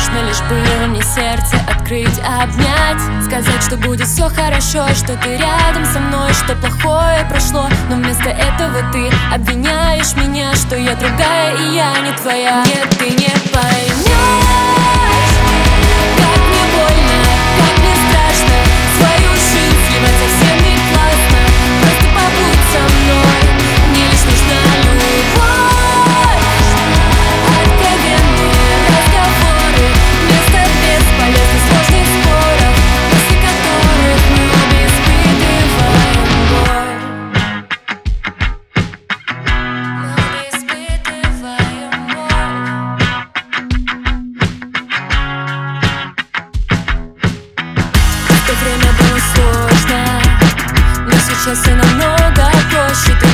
нужно лишь бы мне сердце открыть, обнять, сказать, что будет все хорошо, что ты рядом со мной, что плохое прошло. Но вместо этого ты обвиняешь меня, что я другая и я не твоя. Нет, ты не поймешь, как мне больно, как мне страшно. Свою жизнь сливать совсем не классно. Просто побудь со мной, мне лишь нужна любовь. Откровенные разговоры вместо бесполезных сложных споров, после которых мы обе испытываем боль. Мы обе испытываем боль. В то время было сложно, но сейчас все намного проще.